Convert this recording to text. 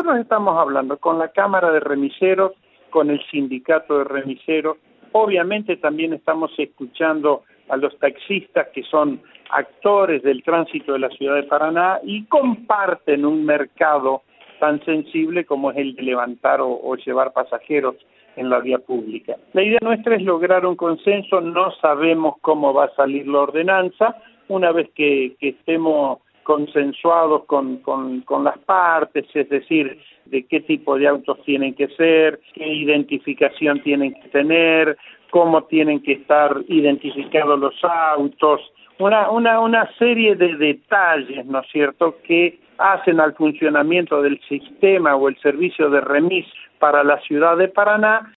nosotros estamos hablando con la Cámara de Remiseros, con el Sindicato de Remiseros, obviamente también estamos escuchando a los taxistas que son actores del tránsito de la ciudad de Paraná y comparten un mercado tan sensible como es el de levantar o llevar pasajeros en la vía pública. La idea nuestra es lograr un consenso, no sabemos cómo va a salir la ordenanza, una vez que estemos consensuados con las partes, es decir, de qué tipo de autos tienen que ser, qué identificación tienen que tener, cómo tienen que estar identificados los autos, una serie de detalles, ¿no es cierto?, que hacen al funcionamiento del sistema o el servicio de remis para la ciudad de Paraná